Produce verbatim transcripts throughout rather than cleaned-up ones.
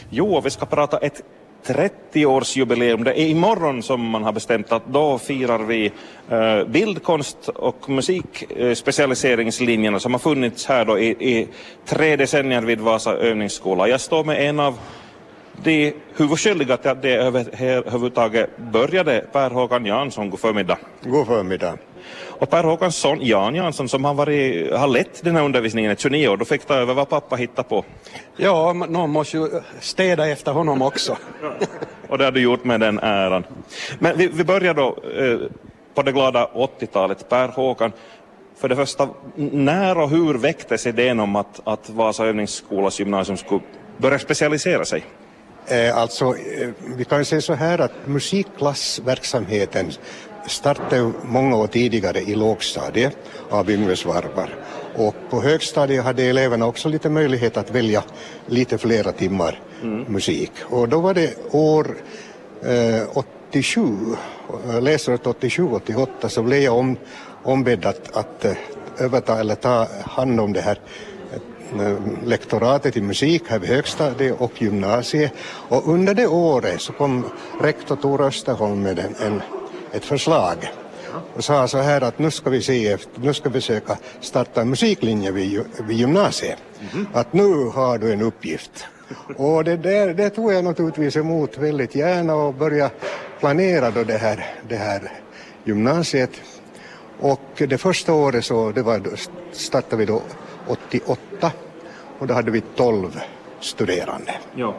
Jo, vi ska prata ett trettio-årsjubileum. Det är imorgon som man har bestämt att då firar vi eh, bildkonst- och musikspecialiseringslinjerna som har funnits här då i, i tre decennier vid Vasa övningsskola. Jag står med en av de huvudskyldiga till att det överhuvudtaget började, Per Håkan Jansson. God förmiddag. God förmiddag. Och Per Håkansson, Jan Jansson, som har, varit, har lett den här undervisningen i tjugonio år, då fick ta över vad pappa hittade på. Ja, någon måste ju städa efter honom också. Och det har du gjort med den äran. Men vi, vi börjar då eh, på det glada åttiotalet. Per Håkan, för det första, när och hur väcktes idén om att, att Vasa övningsskolas gymnasium skulle börja specialisera sig? Eh, alltså, eh, vi kan ju säga så här att musikklassverksamheten startade många år tidigare i lågstadiet av yngre svarvar. Och på högstadiet hade eleverna också lite möjlighet att välja lite flera timmar mm. musik. Och då var det år eh, åttiosju, läsåret åttiosju åttioåtta, så blev jag om, ombedd att, att äh, överta eller ta hand om det här äh, lektoratet i musik här vid högstadiet och gymnasiet. Och under det året så kom rektor Tor Österholm med en, en, ett förslag och sa så här att nu ska vi se efter, nu ska vi försöka starta en musiklinje vid, vid gymnasiet. Mm-hmm. Att nu har du en uppgift. Och det, där, det tog jag naturligtvis emot väldigt gärna och började planera då det här, det här gymnasiet. Och det första året så det var, startade vi då åttioåtta och då hade vi tolv studerande. Ja.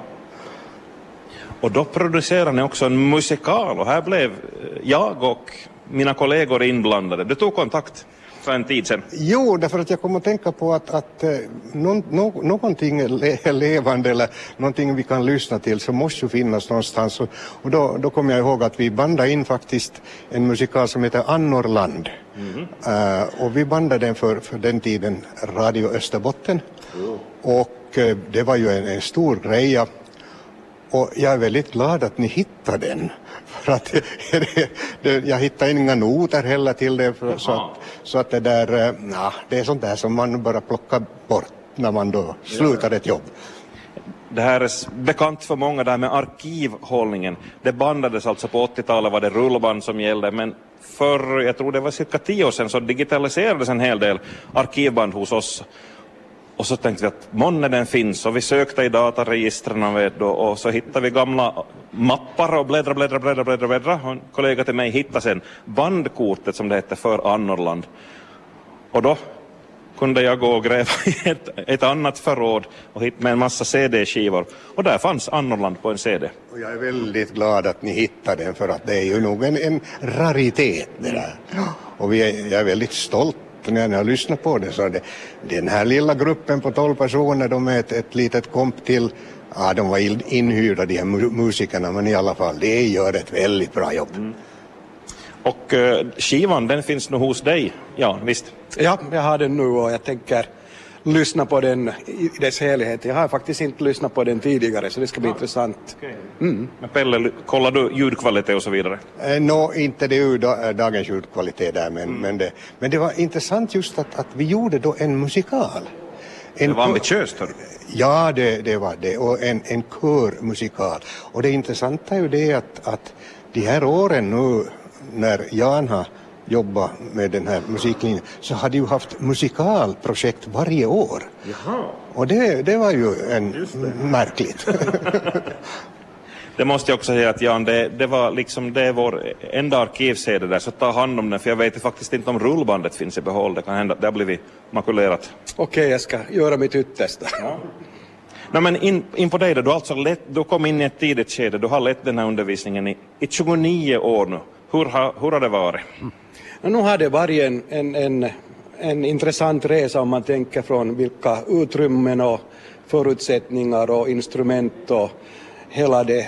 Och då producerade ni också en musikal och här blev jag och mina kollegor inblandade. Du tog kontakt för en tid sedan. Jo, därför att jag kommer att tänka på att, att no, no, någonting är levande eller någonting vi kan lyssna till så måste ju finnas någonstans. Och, och då, då kommer jag ihåg att vi bandade in faktiskt en musikal som heter Annorland. Mm. Uh, och vi bandade den för, för den tiden Radio Österbotten. Mm. Och uh, det var ju en, en stor grej. Och jag är väldigt glad att ni hittade den. För att det, det, jag hittade inga noter heller till det. För, så, att, så att det där, na, det är sånt där som man bara plockar bort när man då slutar ett jobb. Det här är bekant för många där med arkivhållningen. Det bandades alltså på åttiotalet var det rullband som gällde. Men för, jag tror det var cirka tio år sedan så digitaliserades en hel del arkivband hos oss. Och så tänkte vi att månne den finns och vi sökte i dataregistren vet du, och så hittade vi gamla mappar och bläddra, bläddra, bläddra, bläddra, bläddra. Och en kollega till mig hittade sen bandkortet som det hette för Annorland. Och då kunde jag gå och gräva i ett, ett annat förråd och hitta med en massa C D-skivor. Och där fanns Annorland på en C D. Och jag är väldigt glad att ni hittade den för att det är ju nog en, en raritet det där. Och vi är, jag är väldigt stolt. När jag har lyssnat på det så är det den här lilla gruppen på tolv personer, de är ett, ett litet komp till, ja de var inhyrda de här musikerna men i alla fall, det gör ett väldigt bra jobb. Mm. Och uh, skivan den finns nu hos dig, ja visst? Ja, jag har den nu och jag tänker lyssna på den i dess helhet. Jag har faktiskt inte lyssnat på den tidigare så det ska bli ja. intressant. Okay. Mm. Men Pelle, kollar du ljudkvalitet och så vidare? Eh, Nå, no, inte det är ju dagens ljudkvalitet där men, mm. men, det, men det var intressant just att, att vi gjorde då en musikal. En det var ambitiöst, hör. Ja, det, det var det. Och en, en körmusikal. Och det intressanta är ju det att, att de här åren nu när Jan har jobba med den här musiklinjen så hade ju haft musikalprojekt varje år. Jaha. Och det, det var ju en märkligt. Det måste jag också säga att Jan, det, det var liksom det är vår enda arkivsede där så ta hand om den för jag vet faktiskt inte om rullbandet finns i behåll. Det kan hända att det har blivit makulerat. Okej, okay, jag ska göra mitt yttersta. Ja. Nej, men in, in på dig då, du, alltså lett, du kom in i ett tidigt skede, du har lett den här undervisningen i, i tjugonio år nu. Hur har, hur har det varit? Mm. Nu har det varit en, en, en, en intressant resa om man tänker från vilka utrymmen och förutsättningar och instrument och hela det,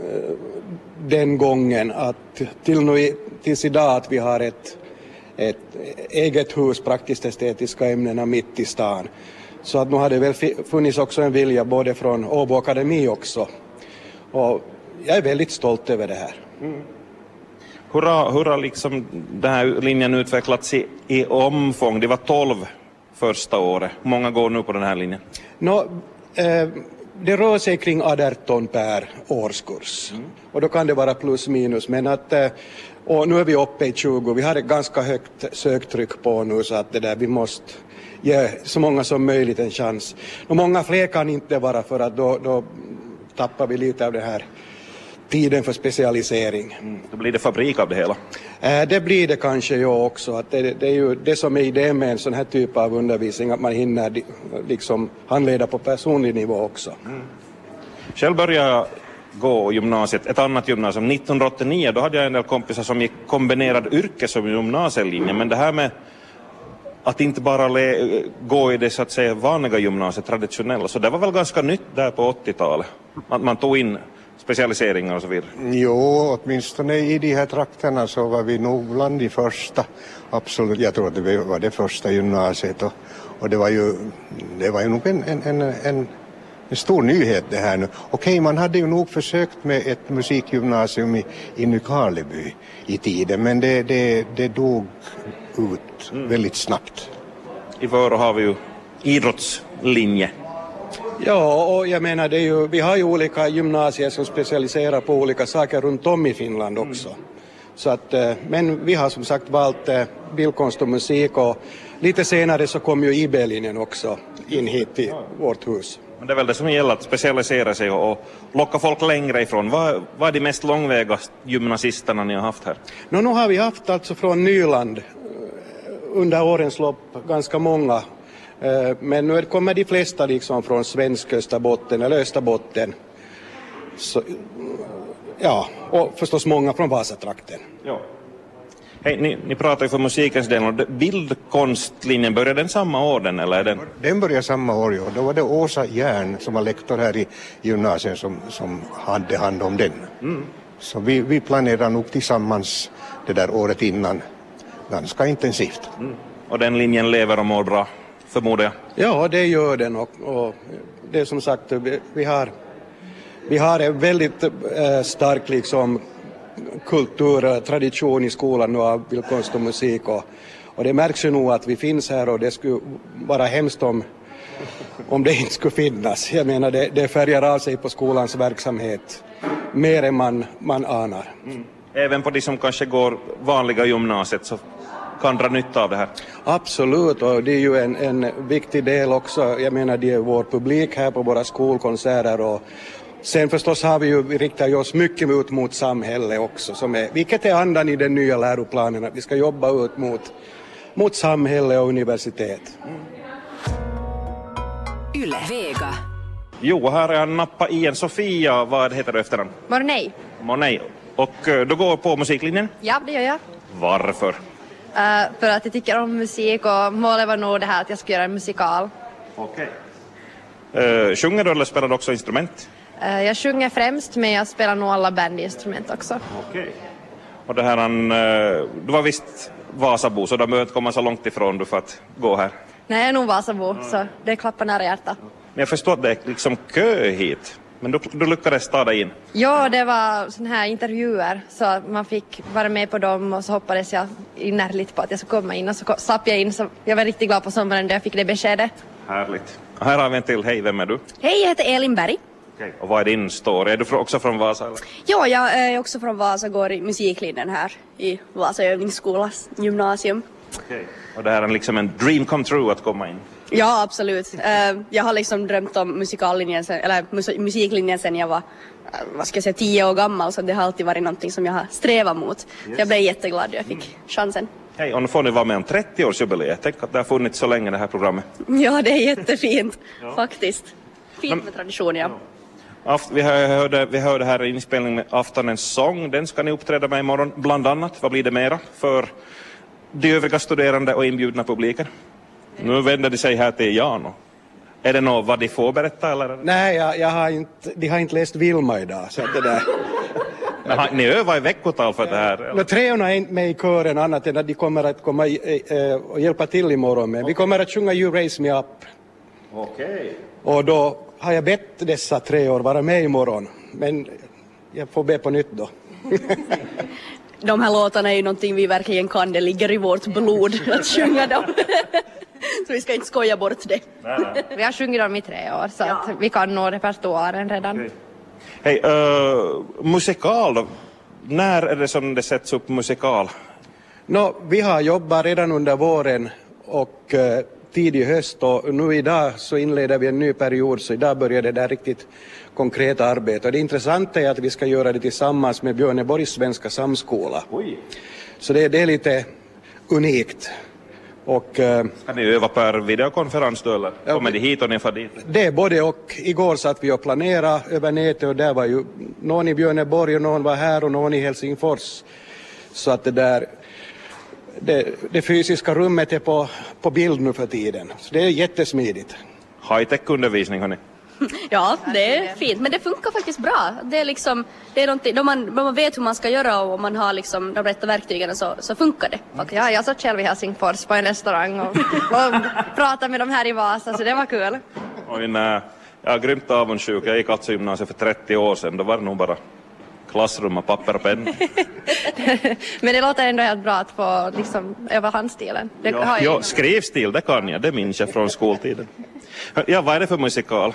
den gången att till nu tills idag att vi har ett, ett eget hus, praktiskt estetiska ämnena mitt i stan. Så att nu har det väl funnits också en vilja både från Åbo Akademi också. Och jag är väldigt stolt över det här. Mm. Hur har, hur har liksom den här linjen utvecklats i, i omfång? Det var tolv första året. Hur många går nu på den här linjen? Nå, eh, det rör sig kring arton per årskurs. Mm. Och då kan det vara plus minus. Men att, och nu är vi uppe i tjugo. Vi har ett ganska högt söktryck på nu så att det där, vi måste ge så många som möjligt en chans. Och många fler kan inte vara för att då, då tappar vi lite av det här tiden för specialisering. Mm. Då blir det fabrik av det hela. Äh, det blir det kanske ju också. Att det, det är ju det som är idén med en sån här typ av undervisning, att man hinner liksom handleda på personlig nivå också. Mm. Själv började jag gå gymnasiet, ett annat gymnasium, nittonhundraåttionio. Då hade jag en del kompisar som gick kombinerad yrke som gymnasielinje. Men det här med att inte bara le- gå i det så att säga vanliga gymnasiet, traditionella, så det var väl ganska nytt där på åttiotalet. Att man tog in specialiseringar och så vidare. Jo, åtminstone i de här trakterna så var vi nog bland de första. Absolut, jag tror att det var det första gymnasiet. Och, och det var ju, det var ju nog en, en, en, en, en stor nyhet det här nu. Okej, man hade ju nog försökt med ett musikgymnasium i, i Nykarleby i tiden. Men det, det, det dog ut mm. väldigt snabbt. I Vörå har vi ju idrottslinje. Ja, och jag menar det är ju, vi har ju olika gymnasier som specialiserar på olika saker runt om i Finland också. Mm. Så att, men vi har som sagt valt bildkonst och musik, och lite senare så kom ju I B-linjen också in hit till vårt hus. Men det är väl det som gäller, att specialisera sig och locka folk längre ifrån. Vad, vad är de mest långväga gymnasisterna ni har haft här? Nå, nu har vi haft alltså från Nyland under årens lopp ganska många. Men nu kommer de flesta liksom från svensk Österbotten eller Österbotten. Så, ja, och förstås många från Vasatrakten. Ja. Hej, ni, ni pratar ju för musikens del. Bildkonstlinjen, började den samma år den, eller är den? Den började samma år, ja. Då var det Åsa Järn som var lektor här i gymnasiet som, som hade hand om den. Mm. Så vi, vi planerade nog tillsammans det där året innan ganska intensivt. Mm. Och den linjen lever och mår bra, förmodar jag? Ja, det gör den, och, och det är som sagt, vi, vi har vi har en väldigt äh, stark liksom kultur, tradition i skolan nu av bildkonst och musik, och, och det märks ju nog att vi finns här, och det skulle vara hemskt om, om det inte skulle finnas. Jag menar, det, det färgar av sig på skolans verksamhet mer än man, man anar. Mm. Även på de som kanske går vanliga gymnasiet så kan dra nytta av det här? Absolut, och det är ju en, en viktig del också. Jag menar, det är vår publik här på våra skolkonserter, och sen förstås har vi ju, vi riktar oss mycket ut mot samhället också, som är, vilket är andan i den nya läroplanen, att vi ska jobba ut mot, mot samhälle och universitet. Mm. Yle Vega. Jo, här är jag nappa i en Sofia, vad heter du efternamn? Mornej. Mornej. Och du går på musiklinjen? Ja, det gör jag. Varför? Uh, för att jag tycker om musik, och målet var nog det här att jag ska göra en musikal. Okej. Okay. Uh, sjunger du eller spelar du också instrument? Uh, jag sjunger främst, men jag spelar nog alla bandinstrument också. Okej. Okay. Och det här, han, uh, du var visst Vasabo, så du behöver inte komma så långt ifrån du för att gå här. Nej, jag är nog Vasabo, mm. så det klappar nära hjärtat. Men jag förstår att det är liksom kö hit. Men du, du lyckades ta dig in? Ja, det var såna här intervjuer, så man fick vara med på dem, och så hoppades jag innerligt på att jag skulle komma in, och så sapp jag in, så jag var riktigt glad på sommaren när jag fick det beskedet. Härligt. Och här har vi en till. Hej, vem är du? Hej, jag heter Elin Berg. Okej, och vad är din story? Är du också från Vasa? Eller? Ja, jag är också från Vasa, går i musiklinjen här i Vasa övningsskolas gymnasium. Okej, och det här är liksom en dream come true att komma in? Ja, absolut. Jag har liksom drömt om musikallinjen sen, eller musiklinjen sen jag var, vad ska jag säga, tio år gammal, så det har alltid varit någonting som jag har strävat mot. Yes. Jag blev jätteglad när jag fick chansen. Hej, och nu får ni vara med om trettio-årsjubileet. Tänk att det har funnits så länge det här programmet. Ja, det är jättefint, ja. Faktiskt. Fint med tradition, ja. ja. Vi hörde, vi hörde här inspelning med Aftonens sång. Den ska ni uppträda med imorgon, bland annat. Vad blir det mera för de övriga studerande och inbjudna publiken? Nu vänder de sig här till Jan. Är det något vad de får berätta? Eller? Nej, jag, jag har inte, de har inte läst Vilma idag. Så det där. Men har, ni övar i veckotal för det här? Men treorna är inte med i kören annat än att de kommer att komma i, äh, och hjälpa till imorgon. Men vi kommer att sjunga You Raise Me Up. Okej. Okay. Och då har jag bett dessa tre år vara med imorgon. Men jag får be på nytt då. De här låtarna är ju någonting vi verkligen kan. Det ligger i vårt blod att sjunga dem. Så vi ska inte skoja bort det. Nej, nej. Vi har sjungit dem i tre år så Ja. att vi kan nå repertoaren redan. Okej. Hej, uh, musikal då? När är det som det sätts upp musikal? Nå, vi har jobbat redan under våren och eh, tidig höst och nu idag så inleder vi en ny period, så idag börjar det där riktigt konkreta arbete. Och det intressanta är att vi ska göra det tillsammans med Björneborgs svenska samskola. Oj. Så det, det är lite unikt. Och eh, Ska ni öva per videokonferens då eller? Ja, Kommer det- ni hit och ni får dit? det är både och. Igår satt vi och planerade över nätet och där var ju någon i Björneborg och någon var här och någon i Helsingfors. Så att det där, det, det fysiska rummet är på, på bild nu för tiden. Så det är jättesmidigt. High-tech-undervisning hörni. Ja, det är fint, men det funkar faktiskt bra. Det är liksom, det är någonting, då man, då man vet hur man ska göra och man har liksom de rätta verktygen så, så funkar det faktiskt. Ja, jag satt själv i Helsingfors på en restaurang och, och pratade med dem här i Vasa så det var kul. Oj, nej. Jag är grymt avundsjuk. Jag gick alltså gymnasiet för trettio år sedan. Då var det nog bara klassrum och papper och penna. Men det låter ändå helt bra att få liksom, öva handstilen. Det har Ja, jag ja, skrivstil, det kan jag. Det minns jag från skoltiden. Ja, vad är det för musikal?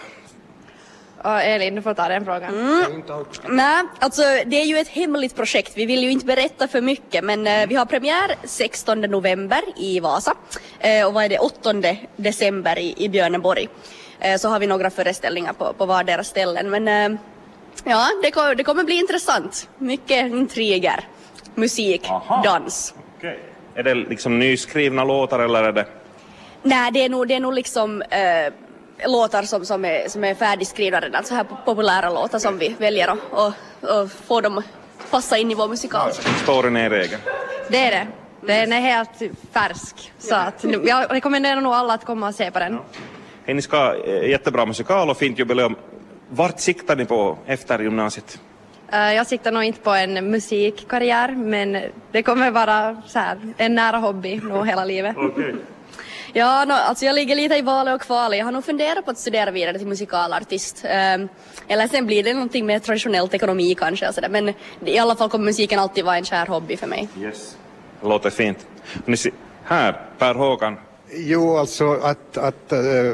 Och Elin, du får ta den frågan. Nej, alltså det är ju ett hemligt projekt. Vi vill ju inte berätta för mycket, men eh, vi har premiär sextonde november i Vasa eh, och vad är det, åttonde december i, i Björneborg. Eh, så har vi några föreställningar på, på vardera ställen, men eh, ja, det, ko- det kommer bli intressant. Mycket intriger, musik, Aha. dans. Okej. Är det liksom nyskrivna låtar eller är det... Nej, det är nog, det är nog liksom eh, låtar som, som, är, som är färdigskrivna redan, så här populära låtar som vi väljer att och, och få dem att passa in i vår musikal. Storyn är egen. Det är det. Den är helt färsk. Så att, nu- jag rekommenderar nog alla att komma och se på den. Hej, ni ska ha eh, jättebra musikal och fint jubileum. Vart siktar ni på efter gymnasiet? Eh, Jag siktar nog inte på en musikkarriär men det kommer vara så här, en nära hobby nog hela livet. Okej. Ja, no, alltså jag ligger lite i valet och kvalet. Jag har nog funderat på att studera vidare till musikalartist. Um, eller sen blir det någonting med traditionellt ekonomi kanske. Och så där. Men i alla fall kommer musiken alltid vara en kär hobby för mig. Yes. Det låter fint. Och ni ser, här, Per Håkan. Jo, alltså att, att äh, äh,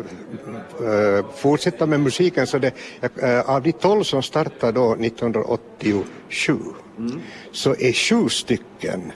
fortsätta med musiken så det, äh, av de tolv som startade då nittonhundraåttiosju mm. så är sju stycken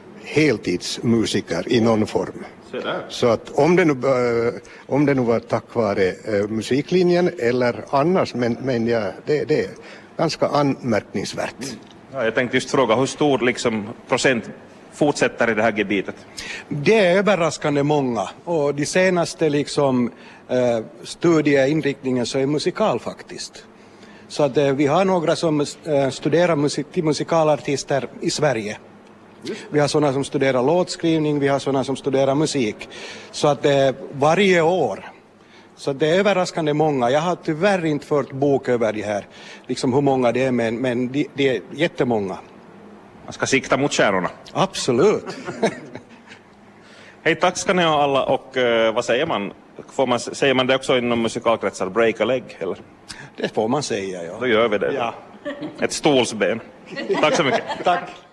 heltidsmusiker i någon form. Se där. Så att om det nu, äh, om det nu var tack vare äh, musiklinjen eller annars, men, men ja, det, det är ganska anmärkningsvärt. Ja, jag tänkte just fråga, hur stor liksom, procent fortsätter i det här gebitet? Det är överraskande många och de senaste liksom, eh, studieinriktningen så är musikal faktiskt. Så att eh, vi har några som eh, studerar musik, till musikalartister i Sverige. Vi har sådana som studerar låtskrivning, vi har sådana som studerar musik. Så att eh, varje år. Så det är överraskande många. Jag har tyvärr inte fört bok över det här, liksom hur många det är, men, men det de är jättemånga. Man ska sikta mot stjärnorna. Absolut. Hej, tack ska ni ha alla och uh, vad säger man? Får man? Säger man det också inom musikalkretsar? Break a leg, eller? Det får man säga, ja. Då gör vi det. Ja. Ett stålsben. Tack så mycket. Tack.